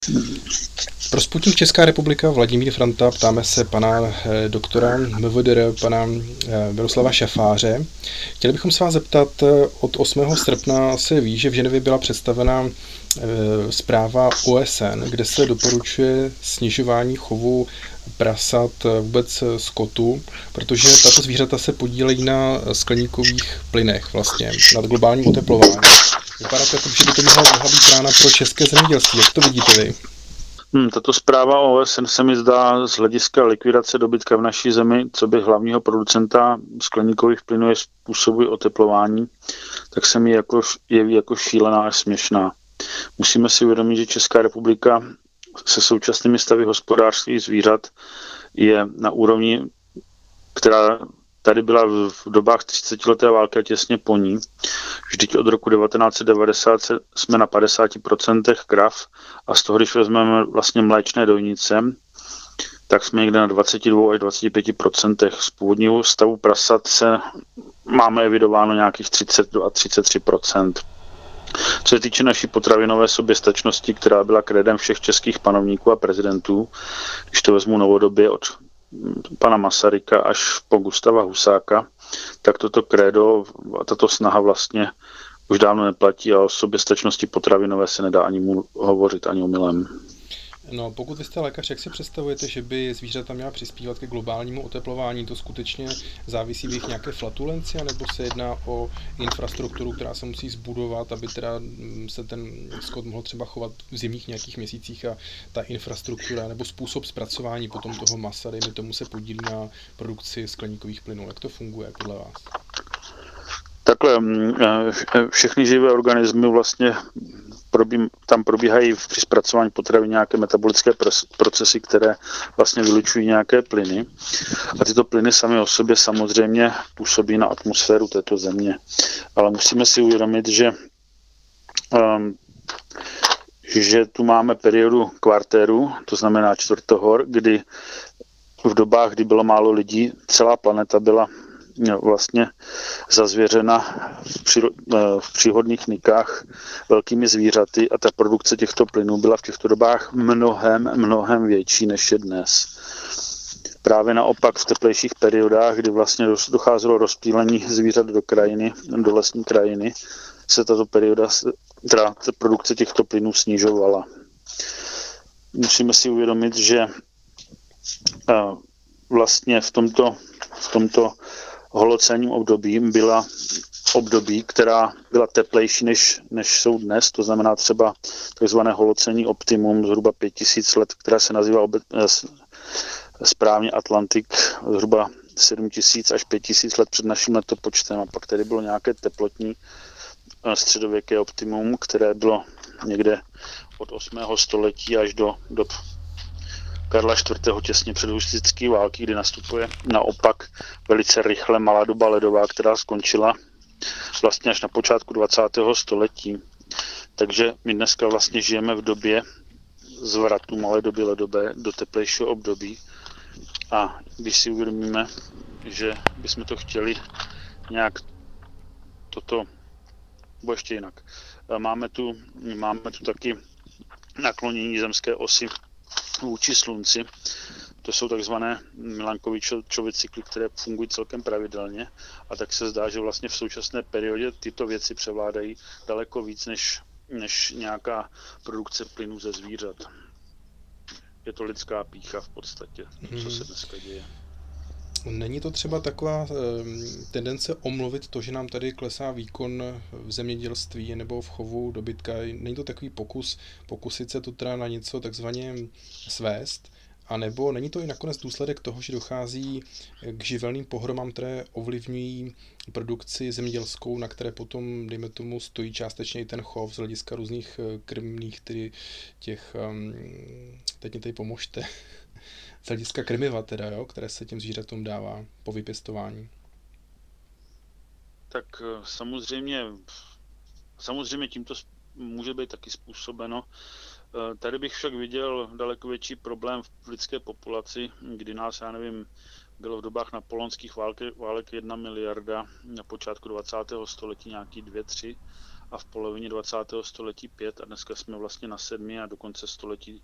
Pro Sputnik Česká republika Vladimír Franta, ptáme se pana doktora MVDR, pana Miroslava Šafáře. Chtěli bychom se vás zeptat, od 8. srpna se ví, že v Ženevě byla představena zpráva OSN, kde se doporučuje snižování chovu prasat, vůbec skotu, protože tato zvířata se podílejí na skleníkových plynech vlastně, nad globálním oteplováním. Vypadá to, že by to mohla být rána pro české zemědělství. Jak to vidíte vy? Tato zpráva OSN se mi zdá z hlediska likvidace dobytka v naší zemi, co by hlavního producenta skleníkových plynů je způsobují oteplování, tak se mi jeví jako šílená a směšná. Musíme si uvědomit, že Česká republika se současnými stavy hospodářství zvířat je na úrovni, která tady byla v dobách 30leté války a těsně po ní. Vždyť od roku 1990 jsme na 50% krav a z toho, když vezmeme vlastně mléčné dojnice, tak jsme někde na 22 až 25%. Z původního stavu prasat se máme evidováno nějakých 32 a 33%. Co se týče naší potravinové soběstačnosti, která byla krédem všech českých panovníků a prezidentů, když to vezmu novodobě od pana Masaryka až po Gustava Husáka, tak toto krédo a tato snaha vlastně už dávno neplatí a o soběstačnosti potravinové se nedá ani hovořit ani omylem. No, pokud vy jste lékař, jak si představujete, že by zvířata měla přispívat ke globálnímu oteplování? To skutečně závisí v jejich nějaké flatulenci, nebo se jedná o infrastrukturu, která se musí zbudovat, aby teda se ten skot mohl třeba chovat v zimních nějakých měsících a ta infrastruktura nebo způsob zpracování potom toho masa, dejme tomu, se podílí na produkci skleníkových plynů. Jak to funguje podle vás? Takhle, všechny živé organismy vlastně tam probíhají při zpracování potravy nějaké metabolické procesy, které vlastně vylučují nějaké plyny. A tyto plyny samy o sobě samozřejmě působí na atmosféru této země. Ale musíme si uvědomit, že tu máme periodu kvartéru, to znamená čtvrtohor, kdy v dobách, kdy bylo málo lidí, celá planeta byla vlastně zazvěřena v příhodných nikách velkými zvířaty a ta produkce těchto plynů byla v těchto dobách mnohem větší než je dnes. Právě naopak v teplejších periodách, kdy vlastně docházelo rozptýlení zvířat do krajiny, do lesní krajiny, se tato perioda, teda produkce těchto plynů snižovala. Musíme si uvědomit, že vlastně v tomto holocénním období byla období, která byla teplejší než jsou dnes, to znamená třeba takzvané holocénní optimum zhruba 5000 let, která se nazývá správně Atlantik, zhruba 7000 až 5000 let před naším letopočtem, a pak tady bylo nějaké teplotní středověké optimum, které bylo někde od 8. století až do Karla IV. Těsně před husitské války, kdy nastupuje naopak velice rychle malá doba ledová, která skončila vlastně až na počátku 20. století. Takže my dneska vlastně žijeme v době zvratu malé doby ledové do teplejšího období. A když si uvědomíme, že bychom to chtěli nějak toto, nebo ještě jinak. Máme tu taky naklonění zemské osy vůči slunci. To jsou takzvané Milankovičovy cykly, které fungují celkem pravidelně, a tak se zdá, že vlastně v současné periodě tyto věci převládají daleko víc než nějaká produkce plynů ze zvířat. Je to lidská pýcha v podstatě, co se dneska děje. Není to třeba taková tendence omluvit to, že nám tady klesá výkon v zemědělství nebo v chovu dobytka? Není to takový pokusit se to teda na něco takzvaně svést? A nebo není to i nakonec důsledek toho, že dochází k živelným pohromám, které ovlivňují produkci zemědělskou, na které potom, dejme tomu, stojí částečně i ten chov z hlediska různých krmných, tedy těch, teď mě tady pomožte, z hlediska krmiva teda, jo, které se těm zvířatům dává po vypěstování? Tak samozřejmě tímto může být taky způsobeno. Tady bych však viděl daleko větší problém v lidské populaci, kdy nás, bylo v dobách napoleonských válek 1 miliarda, na počátku 20. století nějaký 2-3 a v polovině 20. století 5 a dneska jsme vlastně na 7 a do konce století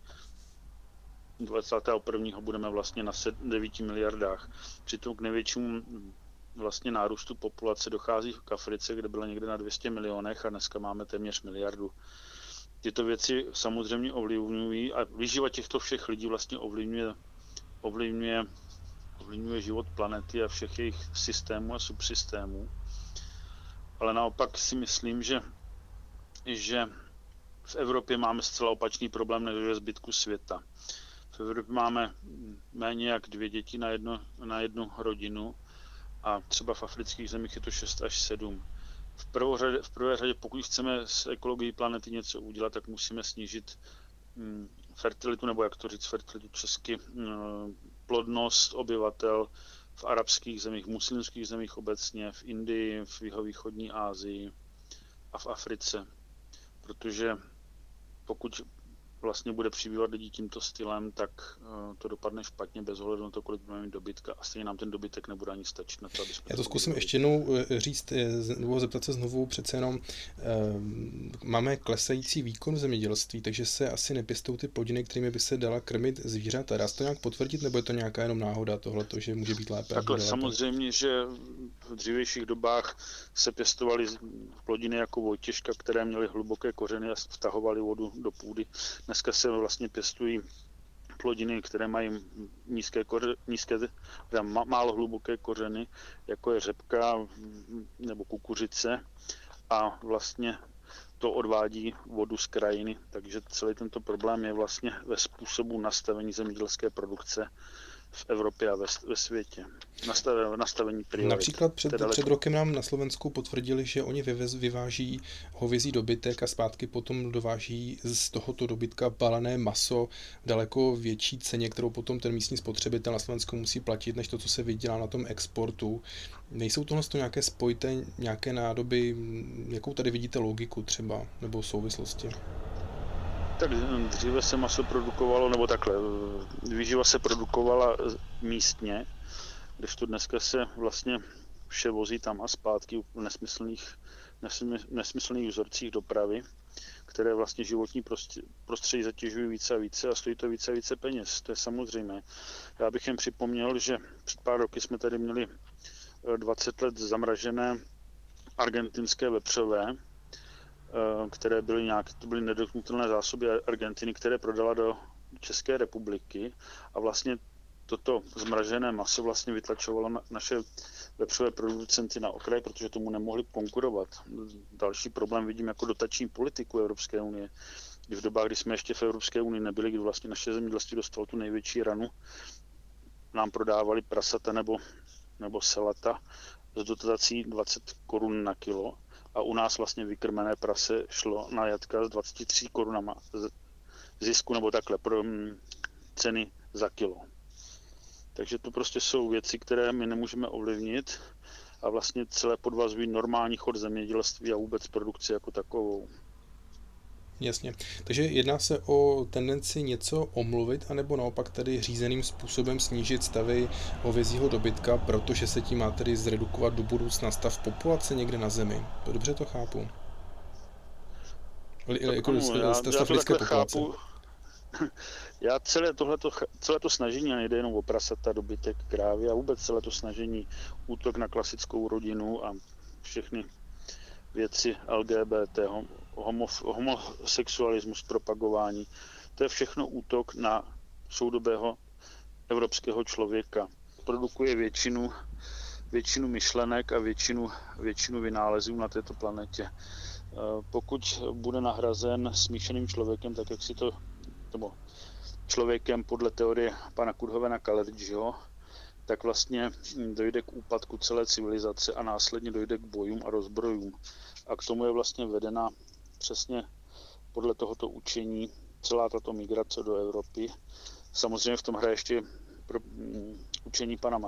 21. budeme vlastně na 9 miliardách. Přitom k největšímu vlastně nárůstu populace dochází k Africe, kde byla někde na 200 milionech a dneska máme téměř miliardu. Tyto věci samozřejmě ovlivňují a výživa těchto všech lidí vlastně ovlivňuje život planety a všech jejich systémů a subsystémů. Ale naopak si myslím, že v Evropě máme zcela opačný problém než ve zbytku světa. V Evropě máme méně jak 2 děti na jednu rodinu a třeba v afrických zemích je to 6 až 7. V prvé řadě, pokud chceme s ekologií planety něco udělat, tak musíme snížit fertilitu, nebo jak to říct, fertilitu česky, plodnost obyvatel v arabských zemích, muslimských zemích obecně, v Indii, v jihovýchodní Asii a v Africe. Protože pokud vlastně bude přibývat lidí tímto stylem, tak to dopadne špatně bez ohledu na to, kolik budeme mít dobytka a stejně nám ten dobytek nebude ani stačit na to, aby jsme... Já to zkusím ještě jednou říct, nebo zeptat se znovu, přece jenom máme klesající výkon v zemědělství, takže se asi nepěstují ty plodiny, kterými by se dala krmit zvířata. Dá se to nějak potvrdit, nebo je to nějaká jenom náhoda tohleto, že může být lépe? Takhle samozřejmě, že v dřívějších dobách se pěstovaly plodiny jako vojtěžka, které měly hluboké kořeny a vtahovaly vodu do půdy. Dneska se vlastně pěstují plodiny, které mají málo hluboké kořeny, jako je řepka nebo kukuřice a vlastně to odvádí vodu z krajiny, takže celý tento problém je vlastně ve způsobu nastavení zemědělské produkce v Evropě a ve světě. Nastavení priorit. Například před rokem nám na Slovensku potvrdili, že oni vyváží hovězí dobytek a zpátky potom dováží z tohoto dobytka balené maso v daleko větší ceně, kterou potom ten místní spotřebitel na Slovensku musí platit, než to, co se vydělá na tom exportu. Nejsou tohle nějaké spojité, nějaké nádoby, jakou tady vidíte logiku třeba, nebo souvislosti? Tak dříve se maso produkovalo, nebo takhle, výživa se produkovala místně, kdežto dneska se vlastně vše vozí tam a zpátky v nesmyslných vzorcích dopravy, které vlastně životní prostředí zatěžují více a více a stojí to více a více peněz. To je samozřejmé. Já bych jen připomněl, že před pár roky jsme tady měli 20 let zamražené argentinské vepřové, které byly nedotknutelné zásoby Argentiny, které prodala do České republiky a vlastně toto zmražené maso vlastně vytlačovalo naše vepřové producenty na okraj, protože tomu nemohli konkurovat. Další problém vidím jako dotační politiku Evropské unie. V dobách, kdy jsme ještě v Evropské unii nebyli, kdy vlastně naše zemědělství dostalo tu největší ranu, nám prodávali prasata nebo selata s dotací 20 korun na kilo. A u nás vlastně vykrmené prase šlo na jatka s 23 korunama zisku nebo takhle pro ceny za kilo. Takže to prostě jsou věci, které my nemůžeme ovlivnit a vlastně celé podvazují normální chod zemědělství a vůbec produkci jako takovou. Jasně. Takže jedná se o tendenci něco omluvit, anebo naopak tedy řízeným způsobem snížit stavy hovězího dobytka, protože se tím má tedy zredukovat do budoucna stav populace někde na Zemi. To dobře to chápu? Stav lidské populace. Já celé to snažení, a nejde jenom o prasata, dobytek, krávy a vůbec celé to snažení, útok na klasickou rodinu a všechny věci LGBT, homosexualismus, propagování. To je všechno útok na soudobého evropského člověka. Produkuje většinu myšlenek a většinu vynálezů na této planetě. Pokud bude nahrazen smíšeným člověkem, tak jak si to, nebo člověkem podle teorie pana Kudhovena Kalergiho, tak vlastně dojde k úpadku celé civilizace a následně dojde k bojům a rozbrojům. A k tomu je vlastně vedena přesně podle tohoto učení celá tato migrace do Evropy. Samozřejmě v tom hraje ještě učení pana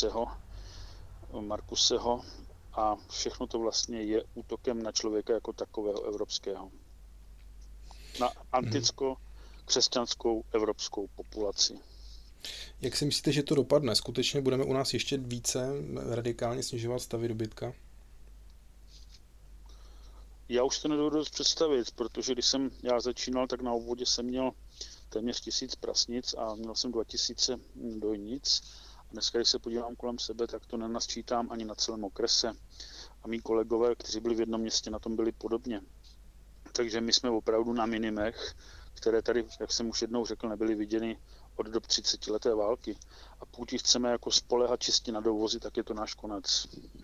Markuseho a všechno to vlastně je útokem na člověka jako takového evropského. Na anticko-křesťanskou evropskou populaci. Jak si myslíte, že to dopadne? Skutečně budeme u nás ještě více radikálně snižovat stavy dobytka? Já už to nedovedu dost představit, protože když jsem já začínal, tak na obvodě jsem měl téměř 1000 prasnic a měl jsem 2000 dojnic. A dneska, když se podívám kolem sebe, tak to nenasčítám ani na celém okrese. A mý kolegové, kteří byli v jednom městě, na tom byli podobně. Takže my jsme opravdu na minimech, které tady, jak jsem už jednou řekl, nebyly viděny od dob 30leté války. A pokud chceme jako spoléhat čistě na dovozy, tak je to náš konec.